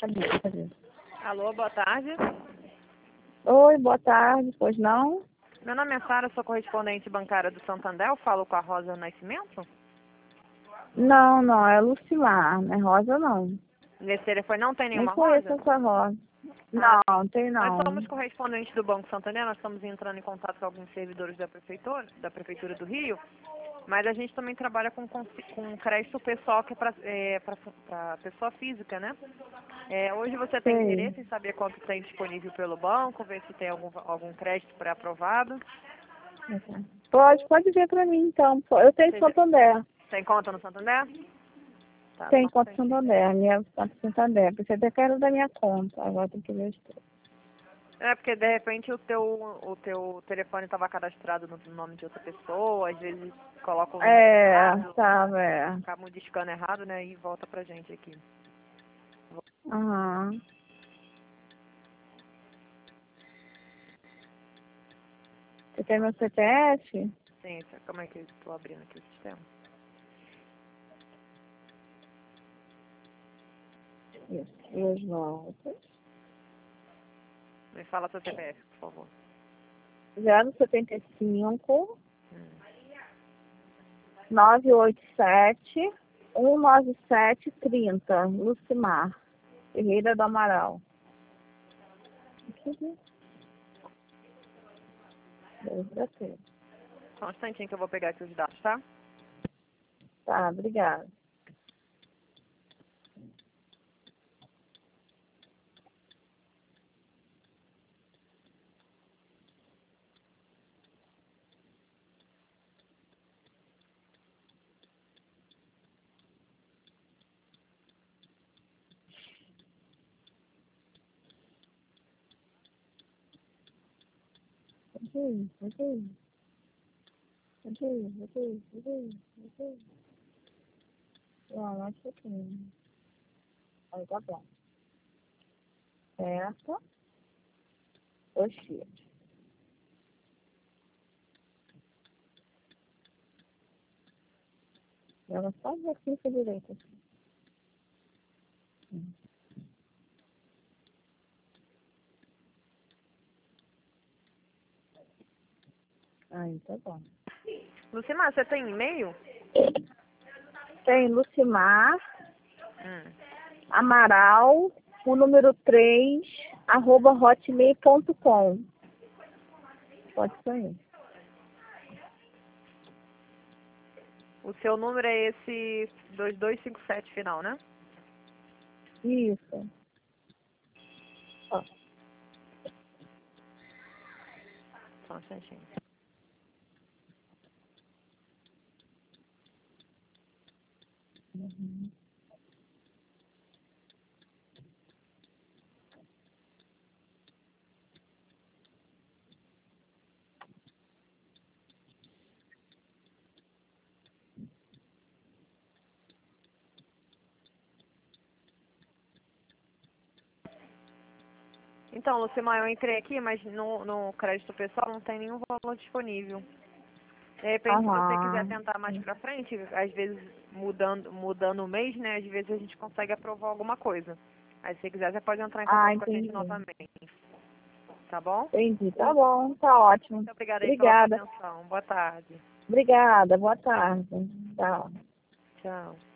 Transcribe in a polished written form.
Cadê? Alô, boa tarde. Oi, boa tarde, pois não? Meu nome é Sara, sou correspondente bancária do Santander. Eu falo com a Rosa Nascimento. Não, é Lucimar, não é Rosa não. Nesse telefone não tem Nem nenhuma conheço Rosa? essa Rosa. Ah, Não, tem nós não. somos correspondentes do Banco Santander, nós estamos entrando em contato com alguns servidores da Prefeitura do Rio, mas a gente também trabalha com crédito pessoal que é para pessoa física, né? Hoje você tem Sei. interesse em saber quanto tem disponível pelo banco, ver se tem algum crédito pré-aprovado? Pode ver pra mim então. Eu tenho Santander. Tem conta no Santander? Tá, Tem só um conta instantinho. Santander, minha conta Santander. Porque até quero da minha conta. Agora tem que ver os três. É porque de repente o teu telefone estava cadastrado no nome de outra pessoa, às vezes coloca o número errado, Tava, acaba modificando errado, né? E volta pra gente aqui. Aham. Você tem meu CPF? Sim, como é que eu estou abrindo aqui o sistema? Isso. E os novos? Me fala seu CPF, por favor. 075 987 197 30. Lucimar Ferreira do Amaral. Deve ter. Só um instantinho que eu vou pegar aqui os dados, tá? Tá, obrigada. Não, acho que sim. Aí tá bom. Certo. Oxi. Ela só aqui pra direita. Aí tá bom. Lucimar, você tem e-mail? Tem Lucimar Hum. Amaral, o número 3, @hotmail.com. Pode ser. O seu número é esse 2257 final, né? Isso. Ó. Só um instantinho. Uhum. Então, Lucimar, eu entrei aqui, mas no crédito pessoal não tem nenhum valor disponível. De repente, se você quiser tentar mais pra frente, às vezes mudando o mês, né? Às vezes a gente consegue aprovar alguma coisa. Aí se você quiser, você pode entrar em contato com a gente novamente. Tá bom? Entendi. Tá bom, tá ótimo. Muito obrigada aí pela sua Obrigada. atenção. Boa tarde. Obrigada, boa tarde. Tchau. Tchau.